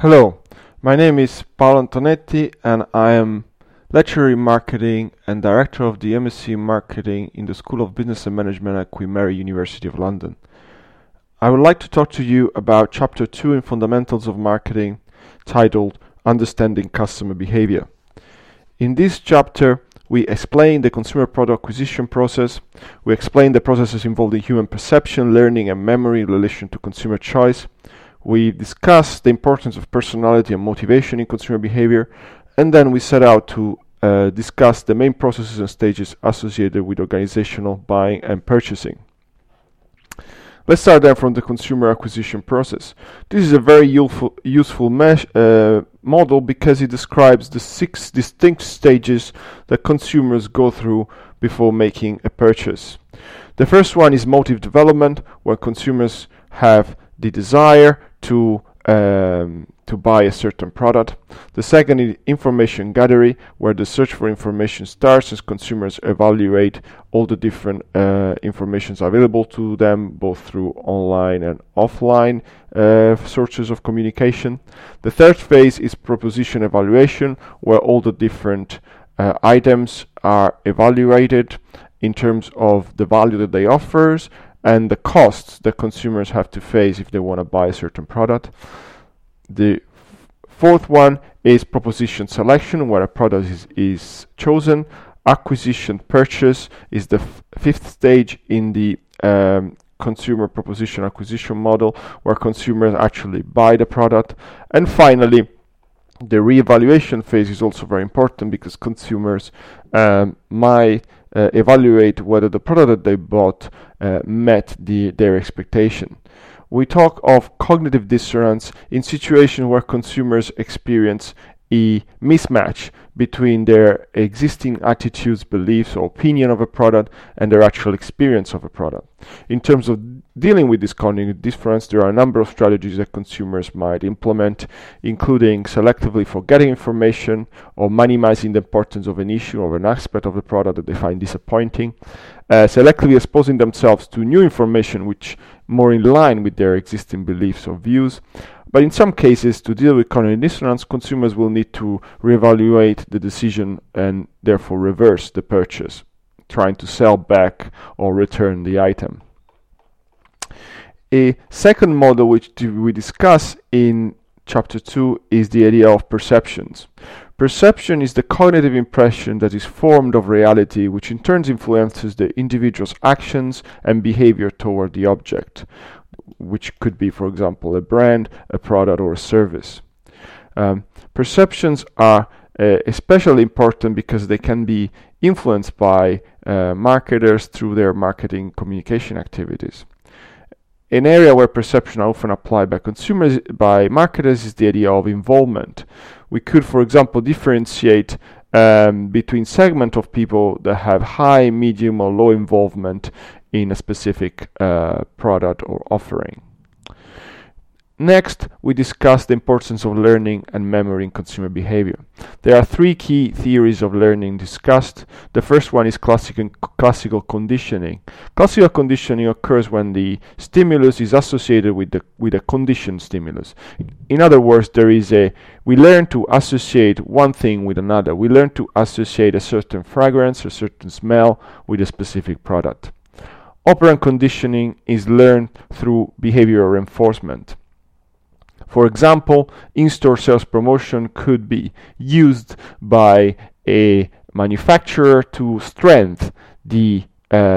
Hello, my name is Paolo Antonetti and I am lecturer in marketing and director of the MSc in Marketing in the School of Business and Management at Queen Mary University of London. I would like to talk to you about Chapter 2 in Fundamentals of Marketing, titled Understanding Customer Behavior. In this chapter, we explain the consumer product acquisition process, we explain the processes involved in human perception, learning and memory in relation to consumer choice. We discuss the importance of personality and motivation in consumer behavior, and then we set out to discuss the main processes and stages associated with organizational buying and purchasing. Let's start then from the consumer acquisition process. This is a very useful model because it describes the 6 distinct stages that consumers go through before making a purchase. The first one is motive development, where consumers have the desire to buy a certain product. The second is information gathering, where the search for information starts as consumers evaluate all the different informations available to them, both through online and offline sources of communication. The third phase is proposition evaluation, where all the different items are evaluated in terms of the value that they offer and the costs that consumers have to face if they want to buy a certain product. The fourth one is proposition selection, where a product is chosen. Acquisition purchase is the fifth stage in the consumer proposition acquisition model, where consumers actually buy the product. And finally, the reevaluation phase is also very important because consumers might evaluate whether the product that they bought met their expectation. We talk of cognitive dissonance in situations where consumers experience a mismatch between their existing attitudes, beliefs, or opinion of a product and their actual experience of a product. In terms of dealing with this cognitive difference, there are a number of strategies that consumers might implement, including selectively forgetting information or minimizing the importance of an issue or an aspect of the product that they find disappointing, selectively exposing themselves to new information which more in line with their existing beliefs or views. But in some cases, to deal with cognitive dissonance, consumers will need to reevaluate the decision and therefore reverse the purchase, trying to sell back or return the item. A second model which we discuss in Chapter 2 is the idea of perceptions. Perception is the cognitive impression that is formed of reality, which in turn influences the individual's actions and behavior toward the object, which could be, for example, a brand, a product, or a service. Perceptions are especially important because they can be influenced by marketers through their marketing communication activities. An area where perception are often applied by marketers is the idea of involvement. We could, for example, differentiate between segments of people that have high, medium, or low involvement in a specific product or offering. Next, we discuss the importance of learning and memory in consumer behavior. There are 3 key theories of learning discussed. The first one is classical conditioning. Classical conditioning occurs when the stimulus is associated with a conditioned stimulus. In other words, we learn to associate one thing with another. We learn to associate a certain fragrance, a certain smell with a specific product. Operant conditioning is learned through behavioral reinforcement. For example, in-store sales promotion could be used by a manufacturer to strengthen the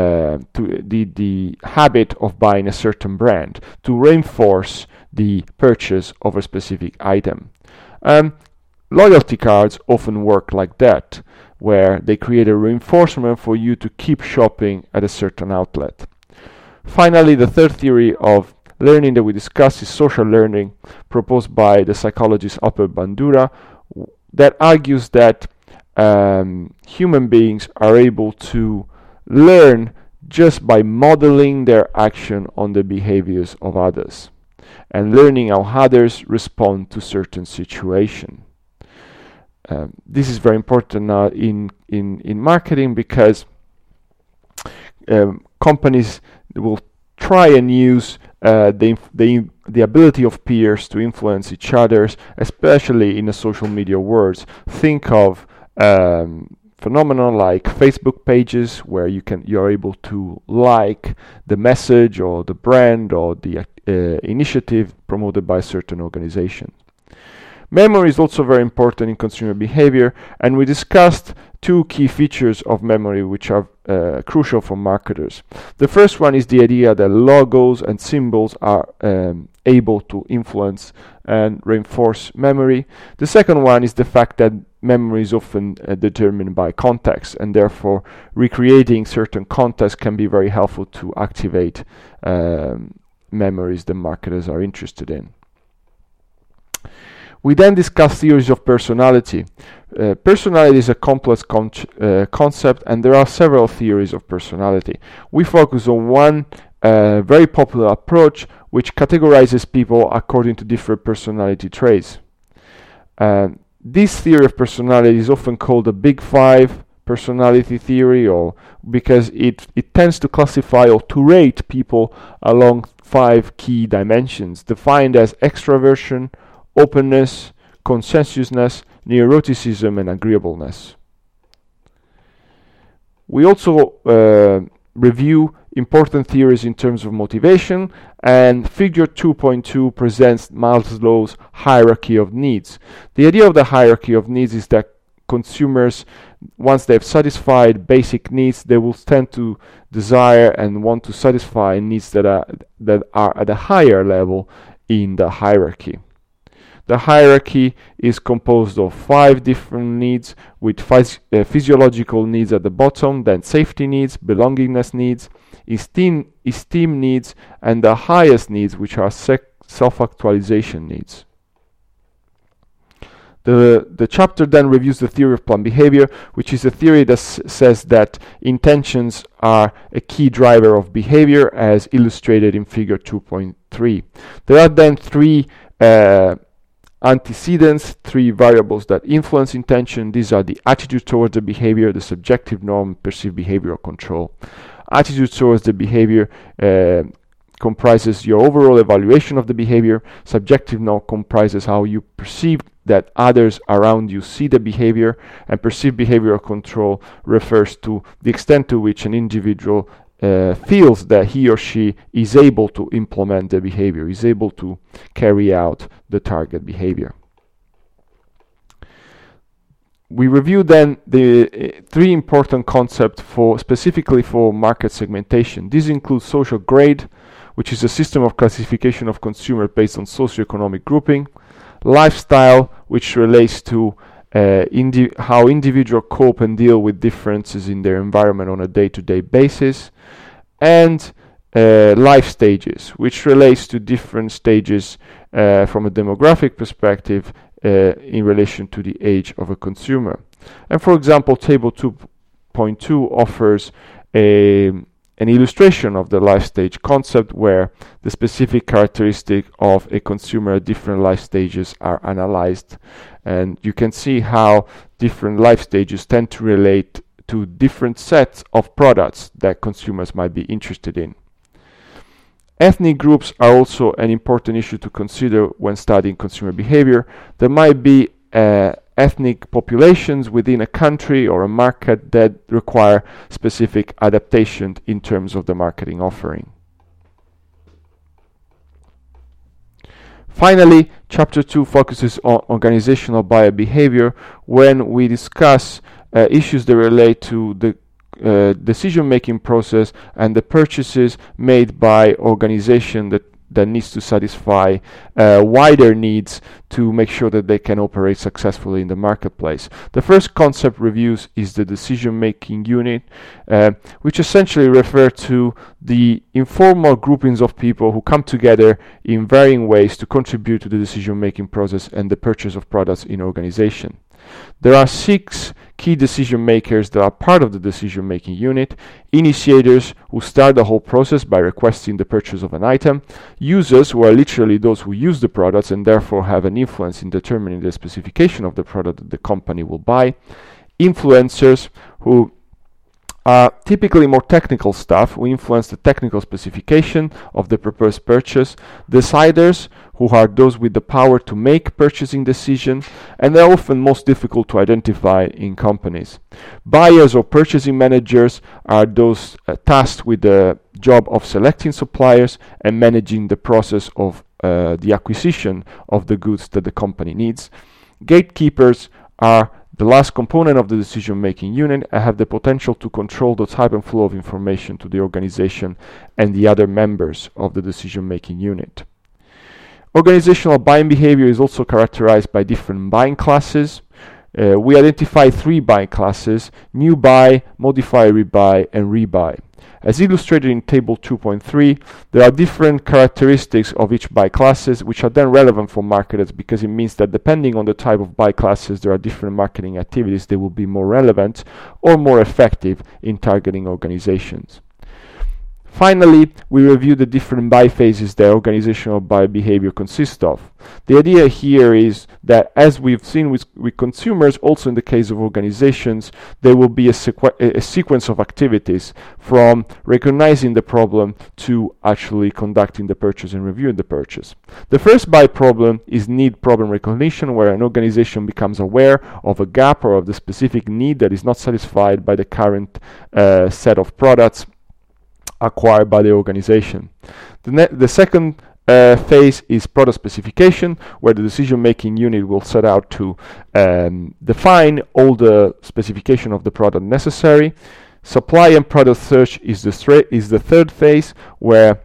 habit of buying a certain brand, to reinforce the purchase of a specific item. Loyalty cards often work like that, where they create a reinforcement for you to keep shopping at a certain outlet. Finally, the third theory of learning that we discussed is social learning, proposed by the psychologist Albert Bandura, that argues that human beings are able to learn just by modeling their action on the behaviors of others and learning how others respond to certain situations. This is very important now in marketing because companies will try and use the ability of peers to influence each other, especially in a social media world. Think of phenomenon like Facebook pages, where you're able to like the message or the brand or the initiative promoted by a certain organization. Memory is also very important in consumer behavior, and we discussed two key features of memory which are crucial for marketers. The first one is the idea that logos and symbols are able to influence and reinforce memory. The second one is the fact that memory is often determined by context, and therefore recreating certain context can be very helpful to activate memories that marketers are interested in. We then discuss theories of personality. Personality is a complex concept, and there are several theories of personality. We focus on one very popular approach, which categorizes people according to different personality traits. This theory of personality is often called the Big Five personality theory, or because it tends to classify or to rate people along 5 key dimensions, defined as extraversion, openness, consensuousness, neuroticism, and agreeableness. We also review important theories in terms of motivation, and figure 2.2 presents Maslow's hierarchy of needs. The idea of the hierarchy of needs is that consumers, once they've satisfied basic needs, they will tend to desire and want to satisfy needs that are at a higher level in the hierarchy. The hierarchy is composed of 5 different needs, with physiological needs at the bottom, then safety needs, belongingness needs, esteem needs, and the highest needs, which are self-actualization needs. The chapter then reviews the theory of planned behavior, which is a theory that says that intentions are a key driver of behavior, as illustrated in figure 2.3. There are then 3 antecedents, 3 variables that influence intention. These are the attitude towards the behavior, the subjective norm, perceived behavioral control. Attitude towards the behavior comprises your overall evaluation of the behavior. Subjective norm comprises how you perceive that others around you see the behavior, and perceived behavioral control refers to the extent to which an individual feels that he or she is able to implement the behavior, is able to carry out the target behavior. We review then the 3 important concepts specifically for market segmentation. These include social grade, which is a system of classification of consumers based on socioeconomic grouping; lifestyle, which relates to how individuals cope and deal with differences in their environment on a day-to-day basis; and life stages, which relates to different stages from a demographic perspective in relation to the age of a consumer. And for example, table 2.2 offers an illustration of the life stage concept, where the specific characteristic of a consumer at different life stages are analyzed, and you can see how different life stages tend to relate to different sets of products that consumers might be interested in. Ethnic groups are also an important issue to consider when studying consumer behavior. There might be ethnic populations within a country or a market that require specific adaptation in terms of the marketing offering. Finally, Chapter 2 focuses on organizational buyer behavior, when we discuss issues that relate to the decision-making process and the purchases made by organization that needs to satisfy wider needs to make sure that they can operate successfully in the marketplace. The first concept reviews is the decision-making unit, which essentially refer to the informal groupings of people who come together in varying ways to contribute to the decision-making process and the purchase of products in organization. There are 6 key decision makers that are part of the decision-making unit: initiators, who start the whole process by requesting the purchase of an item; users, who are literally those who use the products and therefore have an influence in determining the specification of the product that the company will buy; influencers, who typically more technical staff who influence the technical specification of the proposed purchase, deciders who are those with the power to make purchasing decisions, and they're often most difficult to identify in companies. Buyers or purchasing managers are those tasked with the job of selecting suppliers and managing the process of the acquisition of the goods that the company needs. Gatekeepers are the last component of the decision-making unit and have the potential to control the type and flow of information to the organization and the other members of the decision-making unit. Organizational buying behavior is also characterized by different buying classes. We identify 3 buying classes: new buy, modify, rebuy, and rebuy. As illustrated in Table 2.3, there are different characteristics of each buy classes, which are then relevant for marketers because it means that depending on the type of buy classes, there are different marketing activities that will be more relevant or more effective in targeting organizations. Finally, we review the different buy phases that organizational buy behavior consists of. The idea here is that, as we've seen with consumers, also in the case of organizations, there will be a sequence of activities from recognizing the problem to actually conducting the purchase and reviewing the purchase. The first buy problem is need problem recognition, where an organization becomes aware of a gap or of the specific need that is not satisfied by the current set of products acquired by the organization. The second phase is product specification, where the decision-making unit will set out to define all the specification of the product necessary. Supply and product search is the third phase, where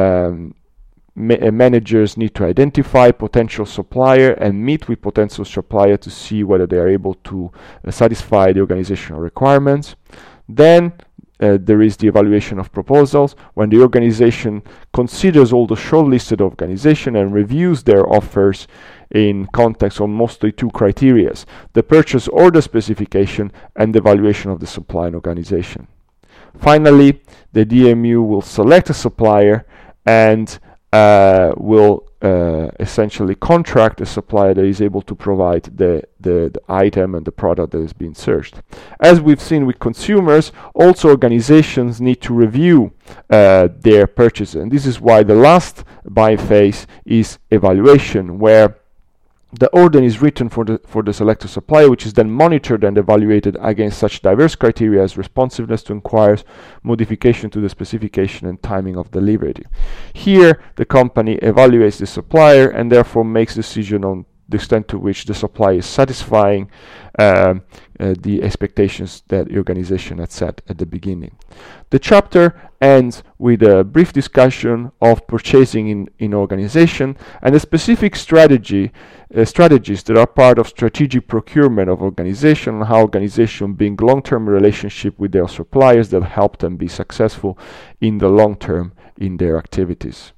managers need to identify potential supplier and meet with potential supplier to see whether they are able to satisfy the organizational requirements. Then there is the evaluation of proposals, when the organization considers all the shortlisted organization and reviews their offers in context of mostly 2 criteria: the purchase order specification and the evaluation of the supply organization. Finally, the DMU will select a supplier and will essentially contract a supplier that is able to provide the item and the product that is being searched. As we've seen with consumers, also organizations need to review their purchases, and this is why the last buying phase is evaluation, where the order is written for the selected supplier, which is then monitored and evaluated against such diverse criteria as responsiveness to inquiries, modification to the specification, and timing of delivery. Here, the company evaluates the supplier and therefore makes decision on the extent to which the supply is satisfying the expectations that the organization had set at the beginning. The chapter ends with a brief discussion of purchasing in organization and the specific strategies that are part of strategic procurement of organization, and how organization build long-term relationship with their suppliers that help them be successful in the long term in their activities.